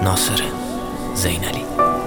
ناصر زینلی.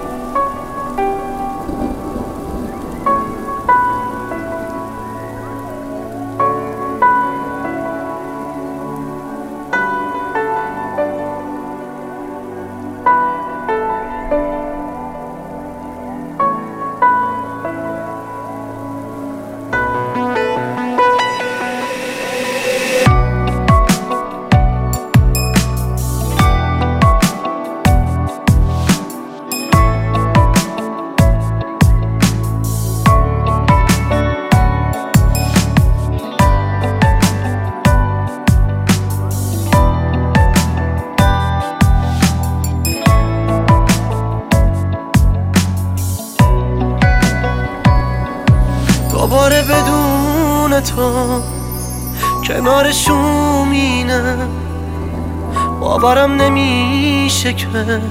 دوباره بدون تو کنار شومینه، باورم نمیشه که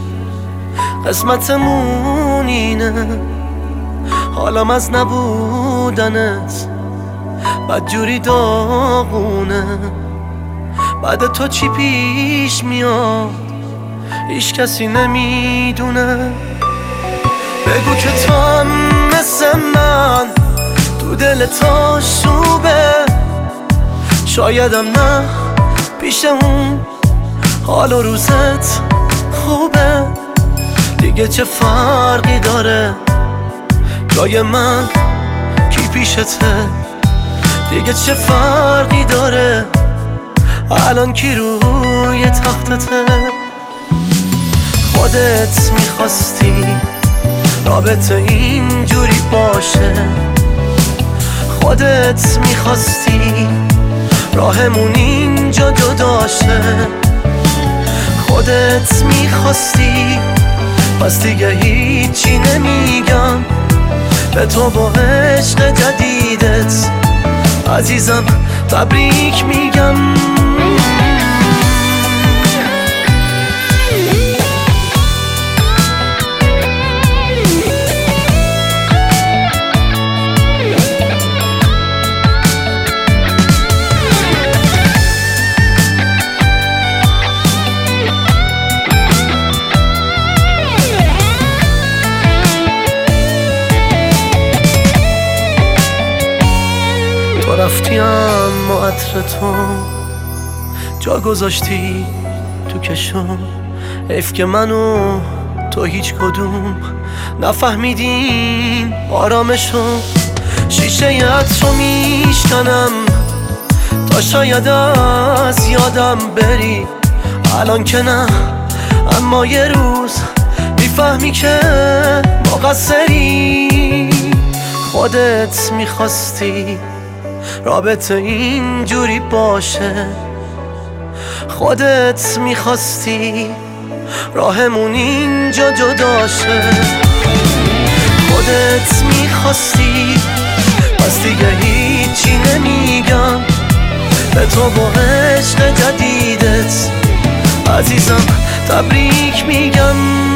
قسمتمون اینه. حالم از نبودنت بدجوری داغونه. بعد تو چی پیش میاد هیچ کسی نمیدونه. بگو که تو هم مثل من تو دل تو شوبه، شایدم نه پیش اون حال و روزت خوبه. دیگه چه فرقی داره جای من کی پیشته؟ دیگه چه فرقی داره الان کی روی تختته؟ خودت میخواستی رابطه اینجوری باشه، خودت میخواستی راهمون اینجا جدا شه، خودت میخواستی. پس دیگه هیچی نمیگم به تو با عشق جدیدت عزیزم تبریک میگم. رفتی اما عطر تو جا گذاشتی تو کشم. حیف که من و تو هیچ کدوم نفهمیدیم آرامشو. شیشه عطر رو میشکنم تا شاید از یادم بری، الان که نه اما یه روز میفهمی که مقصری. خودت میخواستی رابطه اینجوری باشه، خودت میخواستی راهمون اینجا جدا شه، خودت میخواستی. پس دیگه هیچی نمیگم به تو با عشق جدیدت عزیزم تبریک میگم.